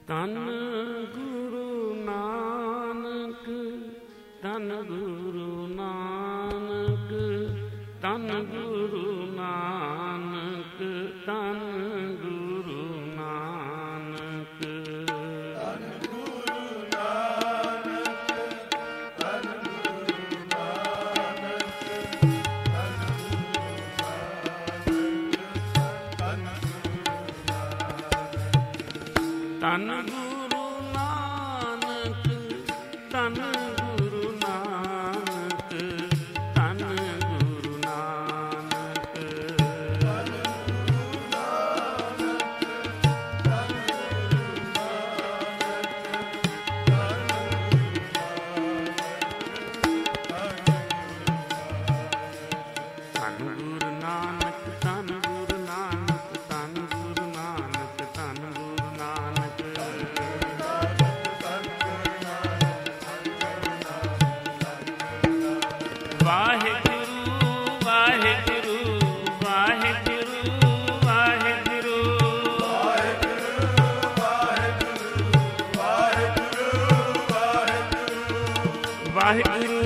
ਧੰਨ ਗੁਰੂ ਨਾਨਕ, ਧੰਨ ਗੁਰੂ ਨਾਨਕ, ਧੰਨ ਗੁਰੂ ਨਾਨਕ, ਧੰਨ ਗੁਰੂ ਨਾਨਕ। ਧੰਨ ਗੁਰੂ ਨਾਨਕ, ਧੰਨ ਗੁਰੂ ਨਾਨਕ, ਧੰਨ ਗੁਰੂ ਨਾਨਕ, ਧੰਨ ਗੁਰੂ ਨਾਨਕ, ਧੰਨ ਗੁਰੂ ਨਾਨਕ, ਧੰਨ ਗੁਰੂ ਨਾਨਕ, ਧੰਨ ਗੁਰੂ ਨਾਨਕ, ਧੰਨ ਗੁਰੂ ਨਾਨਕ, ਧੰਨ ਗੁਰੂ ਨਾਨਕ, ਵਾਹਿਗੁਰੂ ਵਾਹਿਗੁਰੂ ਵਾਹਿਗੁਰੂ ਵਾਹਿਗੁਰੂ ਵਾਹਿਗੁਰੂ ਵਾਹਿਗੁਰੂ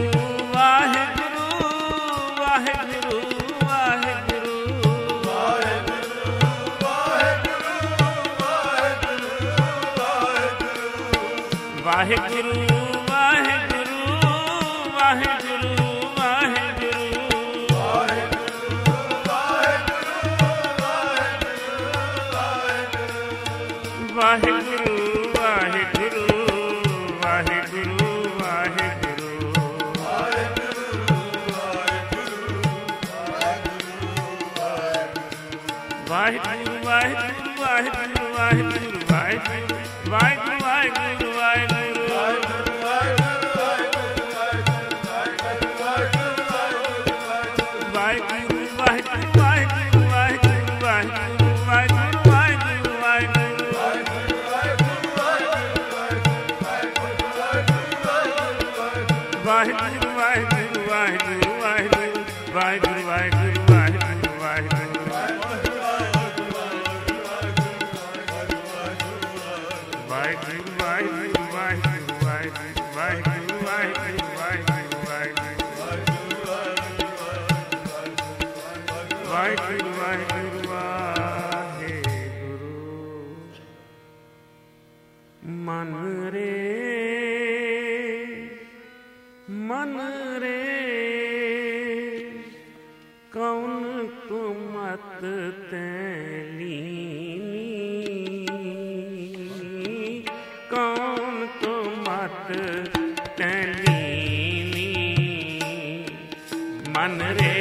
ਵਾਹਿਗੁਰੂ ਵਾਹਿਗੁਰੂ ਵਾਹਿਗੁਰੂ ਵਾਹਿਗੁਰੂ ਵਾਹਿਗੁਰੂ ਵਾਹਿਗੁਰੂ ਵਾਹਿਗੁਰੂ ਵਾਹਿਗੁਰੂ ਵਾਹਿਗੁਰੂ ਵਾਹਿਗੁਰੂ ਵਾਹਿਗੁਰੂ ਵਾਹਿਗੁਰੂ ਵਾਹਿਗੁਰੂ ਮਨ ਰੇ ਕੌਣ ਤੂੰ ਮਤ ਤੈ ਲੀਨੀ, ਕੌਣ ਤੂੰ ਮਤ ਤੈ ਲੀਨੀ, ਮਨ ਰੇ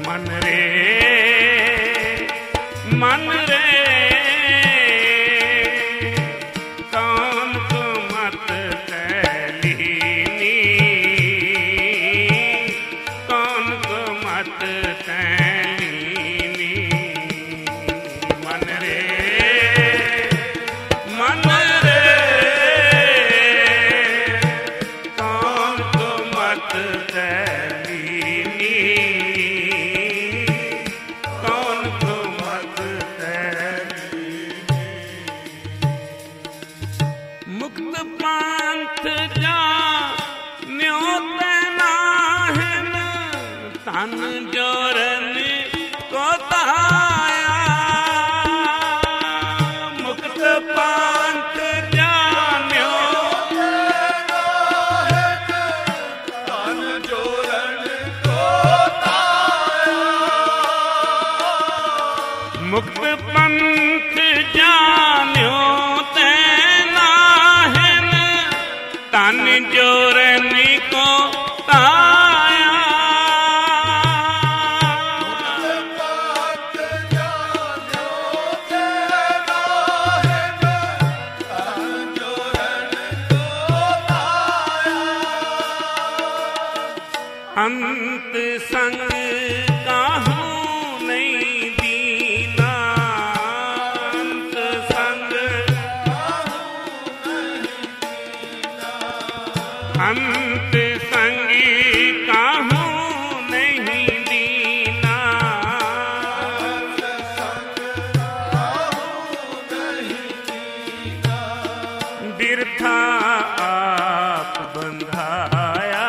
ਮਨ ਰੇ ਮਨ ਰੇ ਕੌਣ ਕੋ ਮਤ ਤੈਲੀਨੀ ਕੌਣ ਕੋ ਮਤ ਤੈਲੀਨੀ ਮਨ ਰੇ ਮਨ ਰੇ ਕੌਣ ਕੋ ਮਤ ਤੈਲੀਨੀ ਕੌਣ ਕੋ ਮਤ ਤੈਲੀਨੀ ਮੁਕਤ ਪੰਥ ਜਾਣਿਓ ਤੈ ਨਾਹਿਨ ਤਨ ਜੋਰਨ ਕੋ ਤਾਇਆ ਮੁਕਤ ਪੰਥ ਜਾਣਿਓ ਤਨ ਜੋਰਨ ਕੋ ਤਾਇਆ ਮੁਕਤ ਪੰਥ ਜਾਣਿਓ ਤੈ ਨਾਹਿਨ ਤਨ ਜੋਰਨ ਕੋ ਤਾਇਆ ਪੰਥ ਜਾਣਿਓ ਤੇ ਨਾਹਿਨ ਤਨ ਜੋਰਨ ਕੋ ਤਾਇਆ ਅੰਤ ਸੰਗ ਕਾਹੂ ਨਹੀਂ ਦੀਨਾ ਅੰਤ ਸੰਗ ਅੰਤ ਸੰਗੀ ਕਾਹੂ ਨਹੀਂ ਦੀਨਾ ਬਿਰਥਾ ਆਪ ਬੰਧਾਇਆ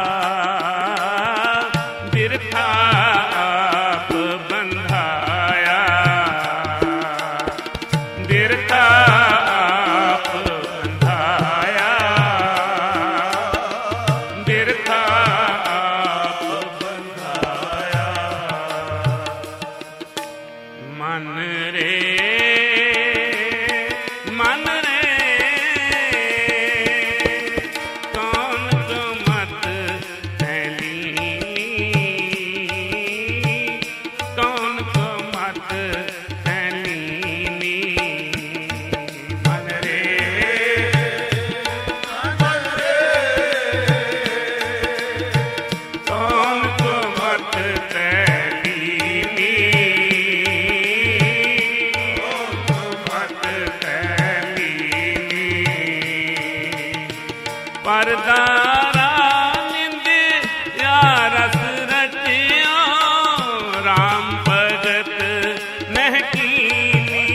ਬਿਰਥਾ ਆਪ ਬੰਧਾਇਆ ਬਿਰਥਾ ਆਪ ਬੰਧਾਇਆ ਬਿਰਥਾ ਆਪ ਬੰਧਾਇਆ ਮਨ ਰੇ ਮਨ ਰੇ ਕੌਣ ਕੋ ਮਤ ਤੈਲੀਨੀ ਕੌਣ ਕੋ ਮਤ ਤੈਲੀਨੀ ਮਨ ਰੇ ਕੌਣ ਕੋ ਮਤ ਤੈਲੀਨੀ ਮਤ ਤੈਲੀਨੀ ਪਰਦਾਰਾ ਨਿੰਦਿਆ ਰਸ ਰਚਿਓ ਰਾਮ ਭਗਤ ਨਹਿ ਕੀਨੀ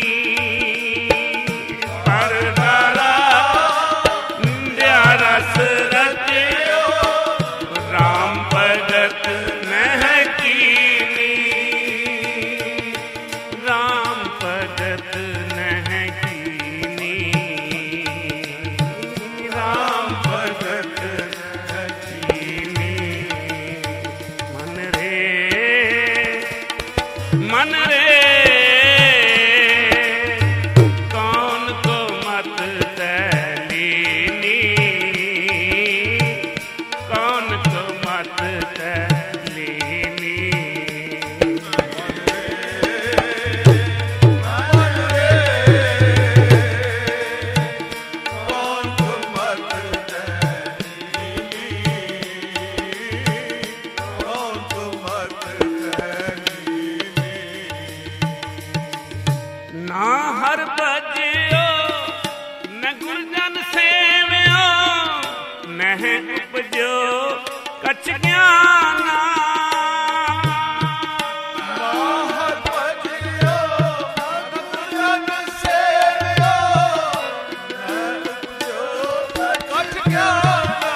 ਪਰਦਾਰਾ ਨਿੰਦਿਆ ਰਸ ਰਚਿਓ ਰਾਮ ਭਗਤ ਨਹਿ ਕੀਨੀ ਰਾਮ ਭਗਤ ਨਹਿ ਕੀਨੀ ਰਾਮ ਭਗਤ ਕੀਨੀ ਮਨ ਰੇ ਮਨ ਰੇ ਕੌਣ ਕੋ ਮਤ ਤੈਲੀਨੀ ਕੌਣ ਕੋ ਮਤ ਤੈਲੀਨੀ ਕੌਣ ਕੋ ਮਤ ਤੈਲੀਨੀ ਕੌਣ ਕੋ ਮਤ ਤੈਲੀਨੀ ਨਾ ਹਰ ਭਜਿਓ ਨ ਗੁਰਜਨ ਸੇਵਿਓ ਨਹਿ ਉਪਜਿਓ ਕਛ ਗਿਆਨਾ ਹਰ ਭਜਿਓ ਗੁਰਜਨ ਸੇਵਿਓ ਕਛ ਗਿਆਨਾ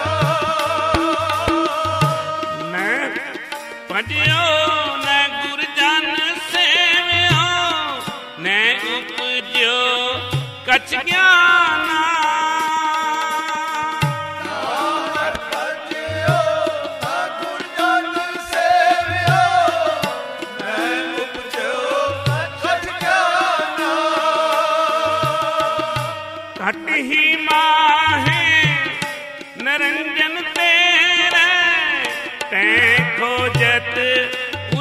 ਮੈਂ ਭਜਿਓ ਨ ਗੁਰਜਨ ਸੇਵਿਓ ਨਹਿ ਉਪਜਿਓ ਕਛ ਗਿਆਨਾ ਹਰ ਭਜਿਓ ਗੁਰਜਨ ਸੇਵਿਓ ਮੈਂ ਉਪਜਿਓ ਕਛ ਗਿਆਨਾ ਘਟ ਹੀ ਮਾਹੇ ਨਰੰਜਨ ਤੇਰੇ ਤੈ ਖੋਜਤ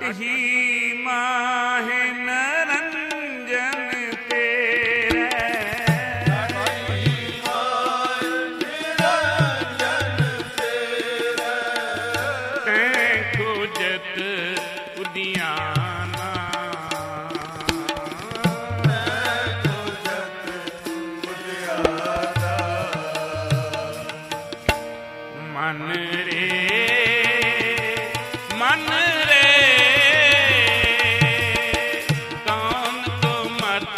कटही माहे नरंजन तेरे तैं खोजत उदियाना मन रे मन रे कौन तो मत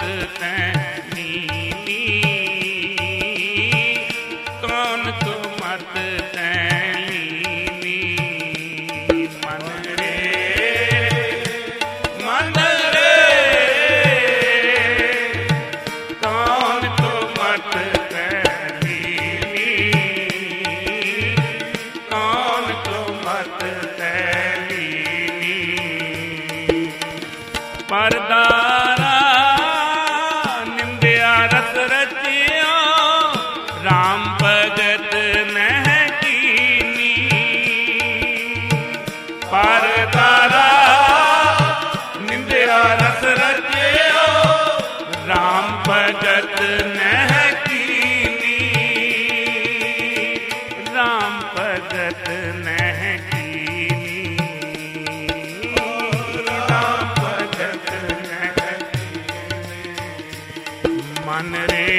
तैनी कौन तो मत तैनी मन रे कौन तो मत तैनी कौन तो मत तैनी परदारा निंदिया रस रचियो राम भगत नह कीनी परदारा निंदिया रस रचियो राम भगत नह कीनी राम भगत नह कीनी राम भगत नह मन रे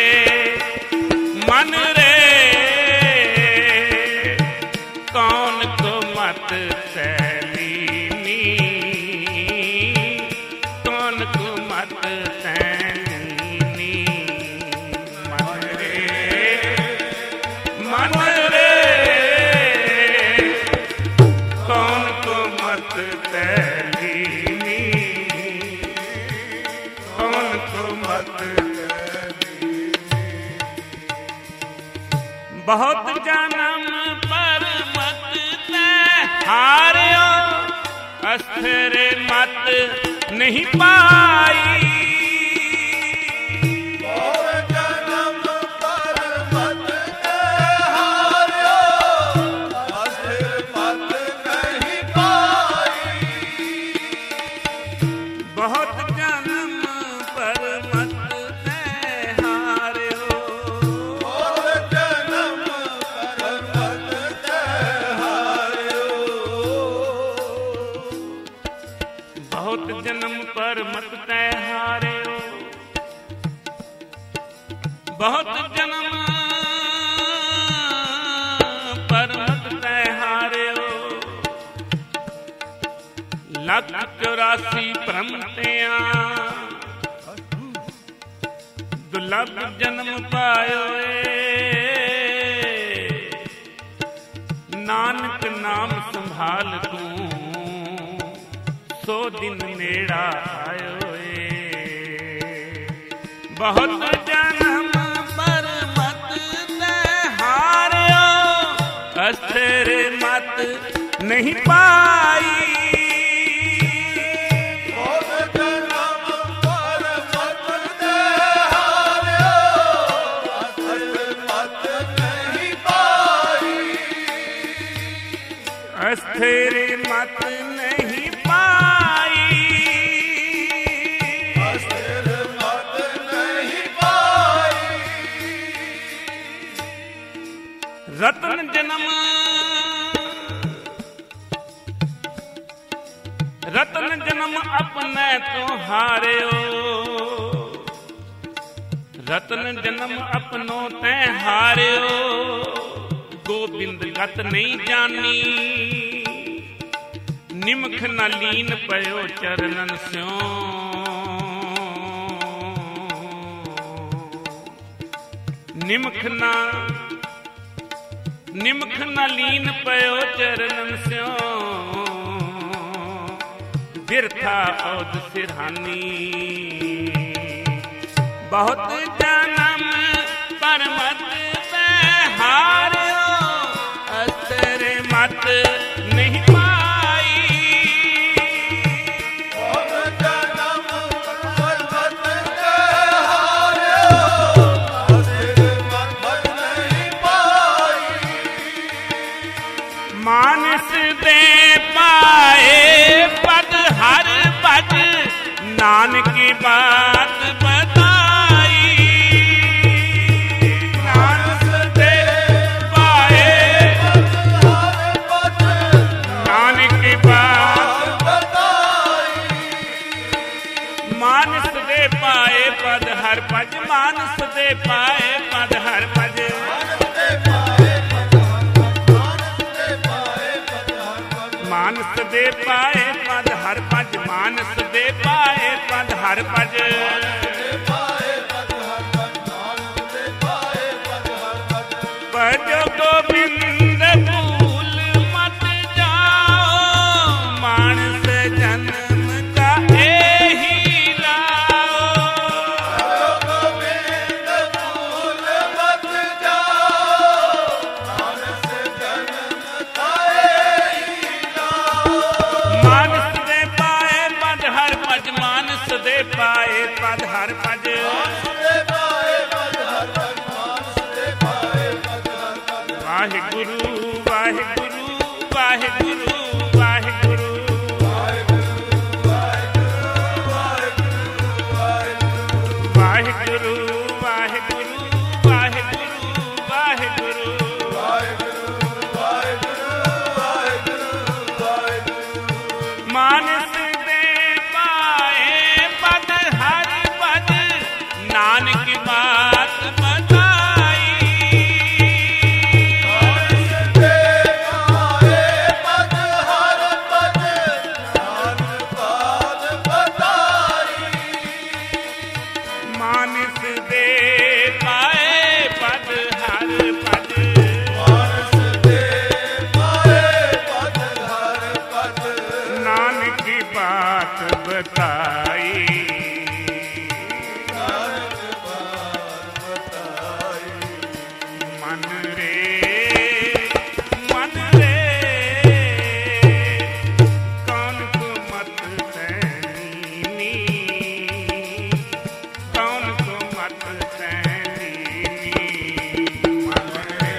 कौन को मत तैलीनी कौन को मत तैलीनी मन रे कौन को मत तैलीनी कौन को मत बहुत जन्म पर मत हारियो अस्थिर मत नहीं पाई जन्म पर मत हारियो अस्थिर मत नहीं पाई बहुत जन्म पर मत हारियो जन्म पर मत हारियो बहुत जन्म पर मत हारियो बहुत जन्म पर मत हारियो 184 भ्रमतियां दुर्लभ जन्म पायो नानक नाम संभाल तू 100 दिन नेड़ा आयो बहुत जन्म पर मत हारियो अस्थिर मत नहीं पाई जन्म पर मत हारियो अस्थिर मत नहीं पाई अस्थिर मत नहीं पाई अस्थिर मत नहीं पाई रतन जन्म अपने तो हारियो रतन जन्म अपनो ते हारियो गोबिंद गत नहीं जानी निमख न लीन पयो चरणन स्यों निमख न लीन पयो चरणन स्यों बिरथा औद सिरहानी बहुत जन्म पर मत हारियो अस्थिर मत नहीं पाई जन्म पर मत हारियो अस्थिर मत नहीं पाई मानस दे पाए नानक की बात बताई, मानस दे पाए, नानक की बात बताई, मानस दे पाए पद हर पज, मानस दे पाए पद हर पज, मानस दे पाए पद हर पज, मानस दे पाए पद हर पज, भजो गोविंद भूल मत जाओ, मानस जन्म का एही लाओ, गोविंद भूल मत जाओ, मानस जन्म का एही लाओ, मानस दे पाए पद हर पज, मानस दे पाए पद हर पज, वाहिगुरु वाहिगुरु वाहिगुरु वाहिगुरु, वाहिगुरु वाहिगुरु वाहिगुरु वाहिगुरु, मानस दे पाए पद हर पद, नानक की बात बताई, मानस दे पाए पद हर पद, नानक की बात बताई, मन रे कौन को मत सैनी, कौन को मत सैनी, मन रे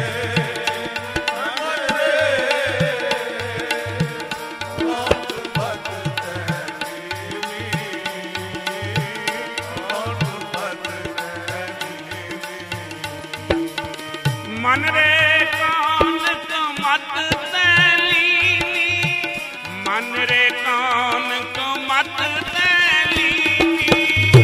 मन रे कौन को मत तैलीनी, मन रे कौन को मत तैलीनी,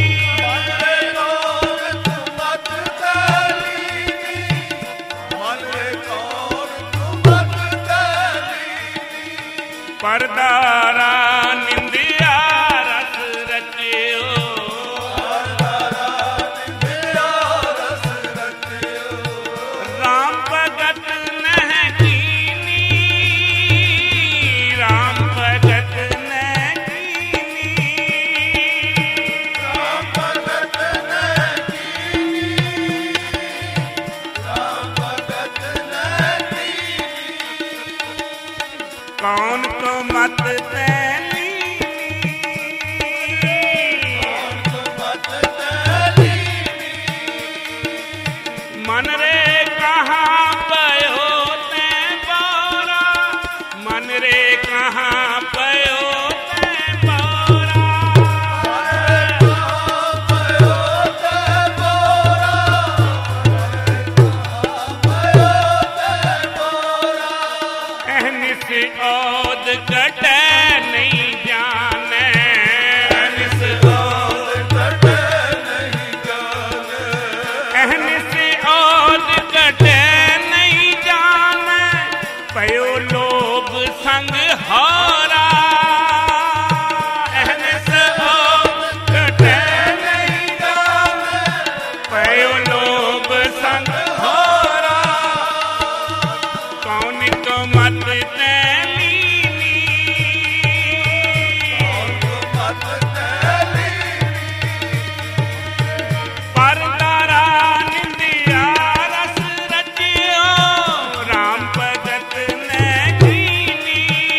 परदारा निंदिया रस रचियो, राम भगत नह कीनी, राम भगत नह कीनी, कौन को मत तैलीनी, मन रे कहाँ पयो ते बोरा, मन रे कहाँ पयो ते बोरा, अहनिस औद कटे नहीं जाने, अहनिस औद अहनिस औद कटे नहीं जाने, पयो लोभ संग होरा, अहनिस औद कटे नहीं जाने, पयो लोभ संग होरा, कौन को मत तैलीनी, परदारा निंदिया रस रचियो, राम भगत ने कीनी,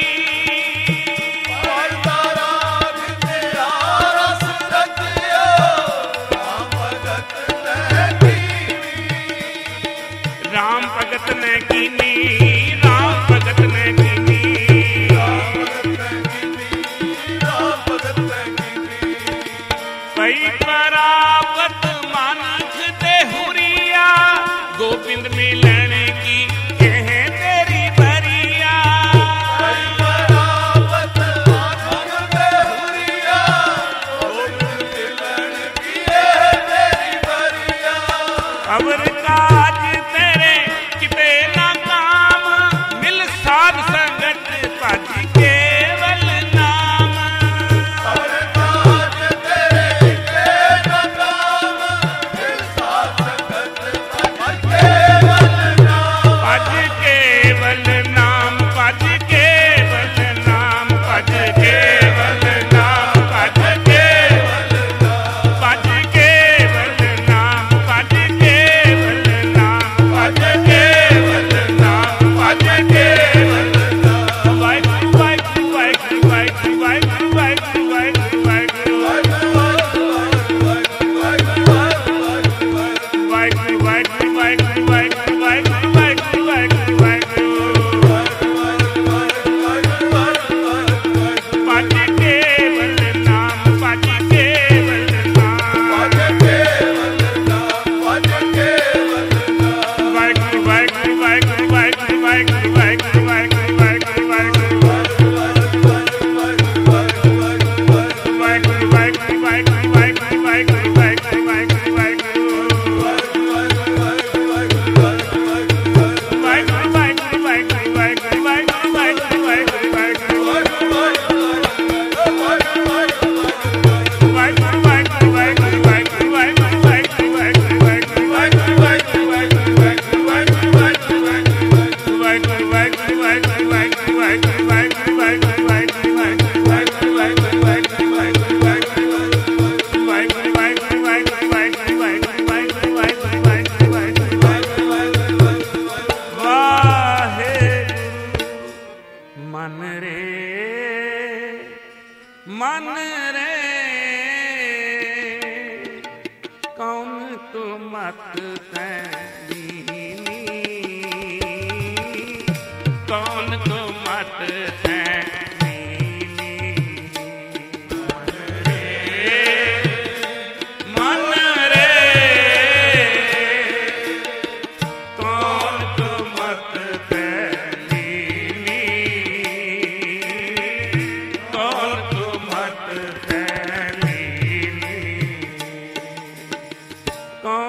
राम भगत ने कीनी, राम भगत ने कीनी,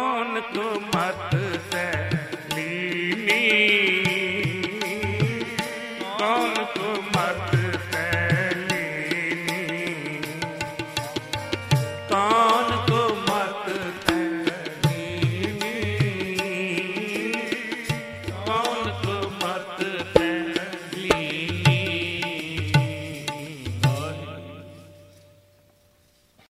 ਰੌਣਕ ਮਤ ਸੈ ਲੀਨੀ